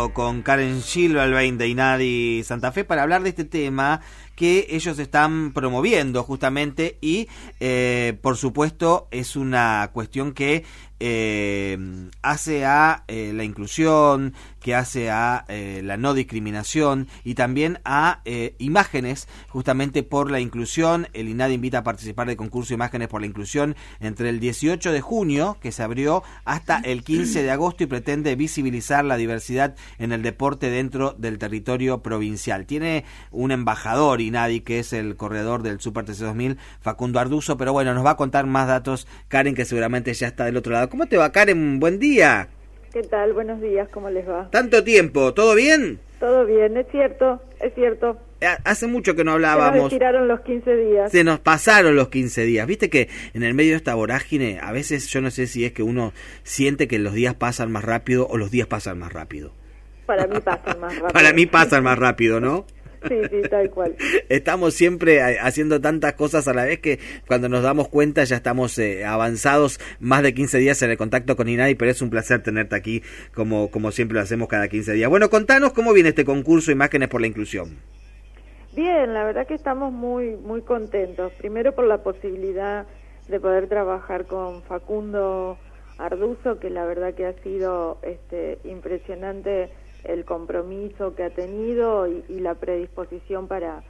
hablando con Karen Gilbalvain de INADI Santa Fe para hablar de este tema que ellos están promoviendo justamente y por supuesto es una cuestión que hace a la inclusión, que hace a la no discriminación y también a imágenes justamente por la inclusión. El INADI invita a participar del concurso Imágenes por la Inclusión entre el 18 de junio, que se abrió, hasta el 15 de agosto y pretende visibilizar la diversidad en el deporte dentro del territorio provincial. Tiene un embajador INADI que es el corredor del Super TC 2000, Facundo Arduzo, pero bueno, nos va a contar más datos Karen, que seguramente ya está del otro lado. ¿Cómo te va, Karen? Buen día. ¿Qué tal? Buenos días, ¿cómo les va? Tanto tiempo, ¿todo bien? Todo bien, es cierto, es cierto. Hace mucho que no hablábamos. Se nos tiraron los 15 días. Se nos pasaron los 15 días. Viste que en el medio de esta vorágine, a veces yo no sé si es que uno siente que los días pasan más rápido o los días pasan más rápido. Para mí pasan más rápido. Para mí pasan más rápido, ¿no? Sí, tal cual. Estamos siempre haciendo tantas cosas a la vez que cuando nos damos cuenta ya estamos avanzados más de 15 días en el contacto con INADI, pero es un placer tenerte aquí como siempre lo hacemos cada 15 días. Bueno, contanos cómo viene este concurso Imágenes por la Inclusión. Bien, la verdad que estamos muy contentos. Primero por la posibilidad de poder trabajar con Facundo Arduzo, que la verdad que ha sido impresionante el compromiso que ha tenido y la predisposición para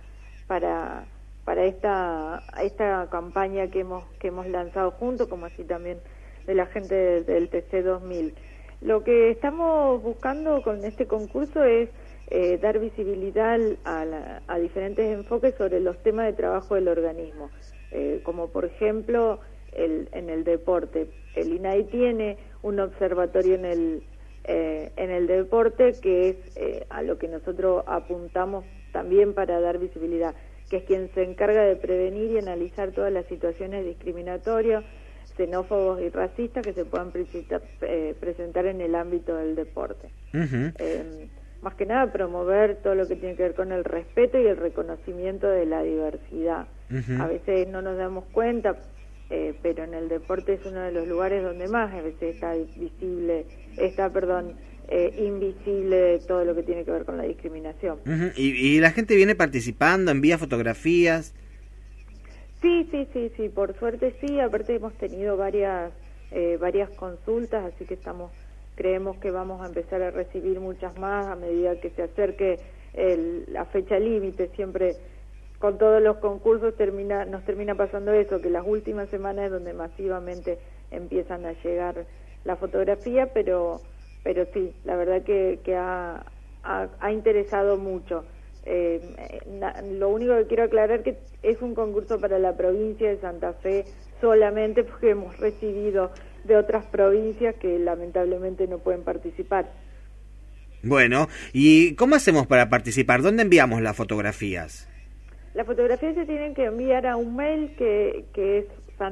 esta campaña que hemos lanzado juntos, como así también de la gente del TC 2000. Lo que estamos buscando con este concurso es dar visibilidad a diferentes enfoques sobre los temas de trabajo del organismo, como por ejemplo en el deporte. El INADI tiene un observatorio en el deporte que es a lo que nosotros apuntamos también para dar visibilidad, que es quien se encarga de prevenir y analizar todas las situaciones discriminatorias, xenófobos y racistas que se puedan presentar en el ámbito del deporte. Más que nada promover todo lo que tiene que ver con el respeto y el reconocimiento de la diversidad. A veces no nos damos cuenta, pero en el deporte es uno de los lugares donde más a veces está invisible todo lo que tiene que ver con la discriminación. ¿Y la gente viene participando, envía fotografías? Sí, por suerte sí. Aparte hemos tenido varias consultas, así que creemos que vamos a empezar a recibir muchas más a medida que se acerque la fecha límite. Siempre con todos los concursos nos termina pasando eso, que las últimas semanas es donde masivamente empiezan a llegar la fotografía, pero sí, la verdad que ha interesado mucho. Lo único que quiero aclarar que es un concurso para la provincia de Santa Fe solamente, porque hemos recibido de otras provincias que lamentablemente no pueden participar. Bueno, ¿y cómo hacemos para participar? ¿Dónde enviamos las fotografías? Las fotografías se tienen que enviar a un mail que es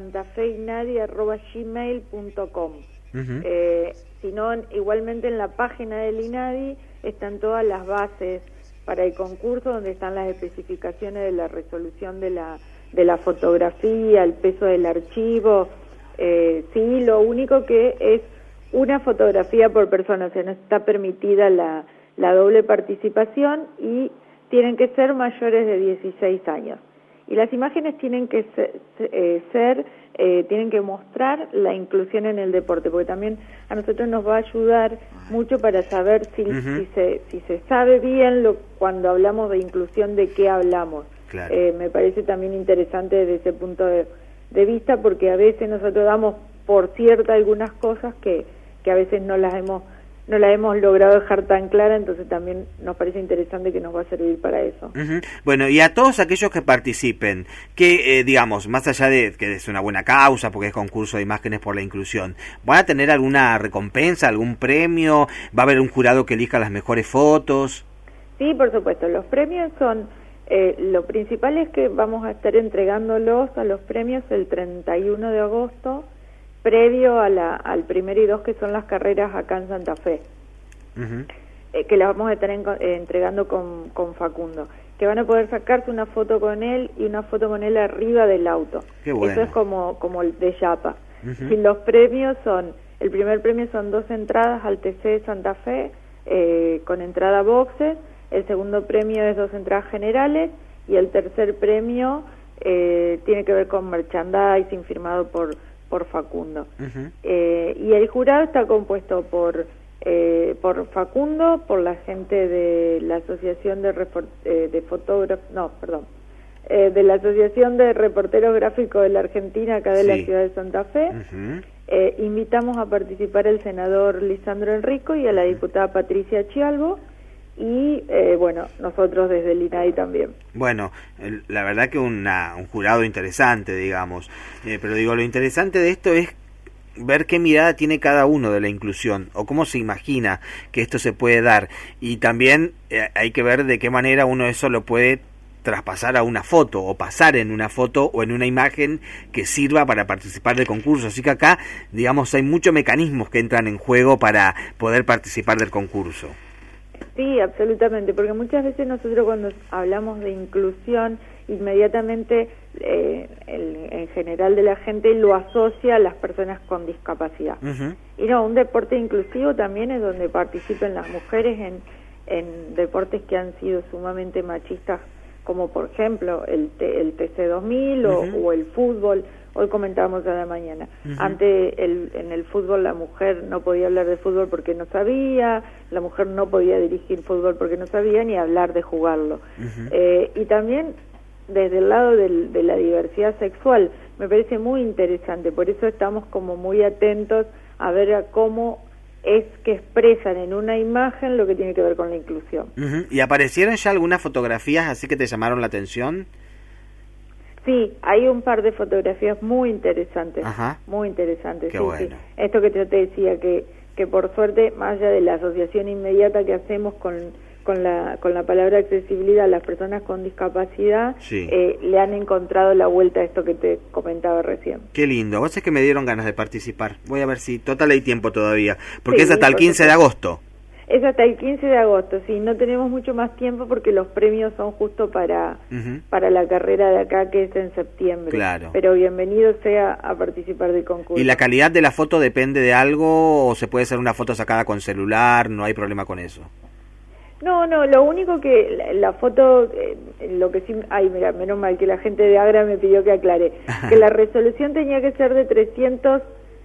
santafeinadi@gmail.com. Si no, igualmente en la página del INADI están todas las bases para el concurso, donde están las especificaciones de la resolución de la fotografía, el peso del archivo. Sí, lo único que es una fotografía por persona, o sea, no está permitida la doble participación y tienen que ser mayores de 16 años. Y las imágenes tienen que tienen que mostrar la inclusión en el deporte, porque también a nosotros nos va a ayudar mucho para saber si se sabe bien cuando hablamos de inclusión, de qué hablamos. Claro. Me parece también interesante desde ese punto de vista, porque a veces nosotros damos por cierta algunas cosas que a veces no las hemos logrado dejar tan clara, entonces también nos parece interesante que nos va a servir para eso. Bueno, y a todos aquellos que participen, que digamos, más allá de que es una buena causa, porque es concurso de Imágenes por la Inclusión, ¿van a tener alguna recompensa, algún premio? ¿Va a haber un jurado que elija las mejores fotos? Sí, por supuesto, los premios son... lo principal es que vamos a estar entregándolos a los premios el 31 de agosto, previo al 1 y 2, que son las carreras acá en Santa Fe, que las vamos a estar entregando con Facundo, que van a poder sacarse una foto con él y una foto con él arriba del auto. Qué bueno. Eso es como el de Yapa. Y los premios el primer premio son 2 entradas al TC de Santa Fe, con entrada boxes, el segundo premio es 2 entradas generales y el tercer premio tiene que ver con merchandising firmado por Facundo. Y el jurado está compuesto por Facundo, por la gente de la Asociación de de la Asociación de Reporteros Gráficos de la Argentina, acá de la ciudad de Santa Fe. Invitamos a participar el senador Lisandro Enrico y a la diputada Patricia Chialvo, y bueno, nosotros desde el INADI también. Bueno, la verdad que un jurado interesante, digamos, pero digo, lo interesante de esto es ver qué mirada tiene cada uno de la inclusión o cómo se imagina que esto se puede dar, y también hay que ver de qué manera uno eso lo puede traspasar a una foto o pasar en una foto o en una imagen que sirva para participar del concurso. Así que acá, digamos, hay muchos mecanismos que entran en juego para poder participar del concurso. Sí, absolutamente, porque muchas veces nosotros cuando hablamos de inclusión, inmediatamente en general de la gente lo asocia a las personas con discapacidad. Y no, un deporte inclusivo también es donde participen las mujeres en deportes que han sido sumamente machistas, como por ejemplo el TC2000 o el fútbol. Hoy comentábamos a la mañana. Antes en el fútbol la mujer no podía hablar de fútbol porque no sabía, la mujer no podía dirigir fútbol porque no sabía, ni hablar de jugarlo. Y también desde el lado de la diversidad sexual me parece muy interesante, por eso estamos como muy atentos a ver a cómo es que expresan en una imagen lo que tiene que ver con la inclusión. ¿Y aparecieron ya algunas fotografías así que te llamaron la atención? Sí, hay un par de fotografías muy interesantes, muy interesantes. Qué bueno. Sí. Esto que yo te decía, que por suerte, más allá de la asociación inmediata que hacemos con la palabra accesibilidad a las personas con discapacidad, le han encontrado la vuelta a esto que te comentaba recién. Qué lindo, vos es que me dieron ganas de participar. Voy a ver si, total hay tiempo todavía, porque es hasta el 15 de agosto. Es hasta el 15 de agosto, sí, no tenemos mucho más tiempo porque los premios son justo para la carrera de acá, que es en septiembre. Claro. Pero bienvenido sea a participar del concurso. ¿Y la calidad de la foto depende de algo o se puede hacer una foto sacada con celular? No hay problema con eso. No, lo único que la foto, lo que sí, mira, menos mal que la gente de Agra me pidió que aclare, que la resolución tenía que ser de 300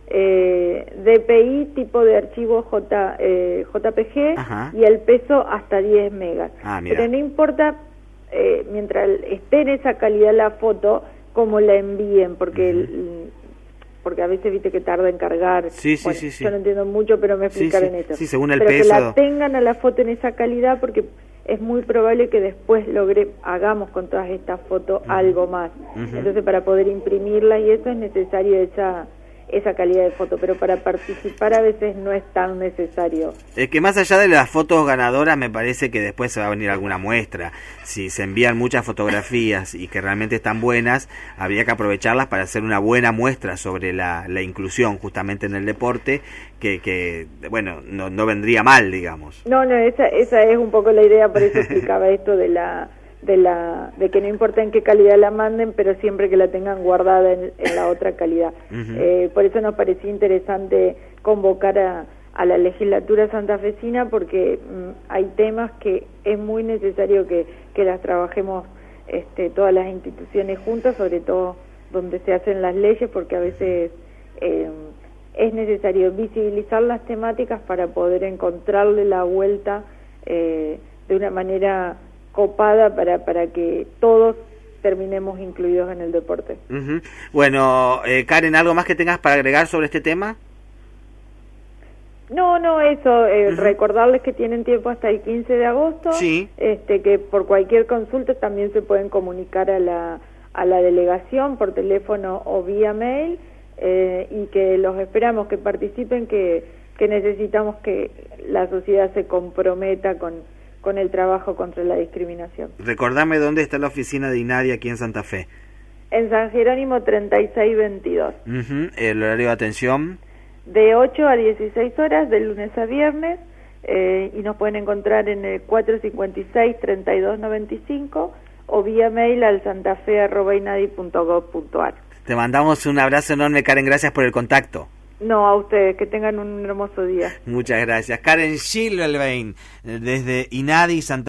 DPI, tipo de archivo JPG, y el peso hasta 10 megas. Pero no importa, mientras esté en esa calidad la foto, como la envíen, porque porque a veces viste que tarda en cargar. Sí. Yo no entiendo mucho, pero me explicaron eso. Sí, según el pero peso. Que la tengan a la foto en esa calidad, porque es muy probable que después hagamos con todas estas fotos algo más. Entonces, para poder imprimirlas y eso es necesario esa calidad de foto, pero para participar a veces no es tan necesario. Es que más allá de las fotos ganadoras, me parece que después se va a venir alguna muestra. Si se envían muchas fotografías y que realmente están buenas, habría que aprovecharlas para hacer una buena muestra sobre la inclusión justamente en el deporte, que bueno, no vendría mal, digamos. No, esa es un poco la idea, por eso explicaba esto de que no importa en qué calidad la manden, pero siempre que la tengan guardada en la otra calidad. Por eso nos parecía interesante convocar a la legislatura santafesina, porque hay temas que es muy necesario que las trabajemos todas las instituciones juntas, sobre todo donde se hacen las leyes, porque a veces es necesario visibilizar las temáticas para poder encontrarle la vuelta de una manera copada para que todos terminemos incluidos en el deporte. Bueno, Karen, ¿algo más que tengas para agregar sobre este tema? No, eso, recordarles que tienen tiempo hasta el 15 de agosto, que por cualquier consulta también se pueden comunicar a la delegación por teléfono o vía mail, y que los esperamos, que participen, que necesitamos que la sociedad se comprometa con el trabajo contra la discriminación. Recordame dónde está la oficina de INADI aquí en Santa Fe. En San Jerónimo 3622. ¿El horario de atención? De 8 a 16 horas, de lunes a viernes, y nos pueden encontrar en el 456-3295 o vía mail al santafe@inadi.gov.ar. Te mandamos un abrazo enorme, Karen, gracias por el contacto. No, a ustedes, que tengan un hermoso día. Muchas gracias. Karen Schilvelbein, desde INADI Santa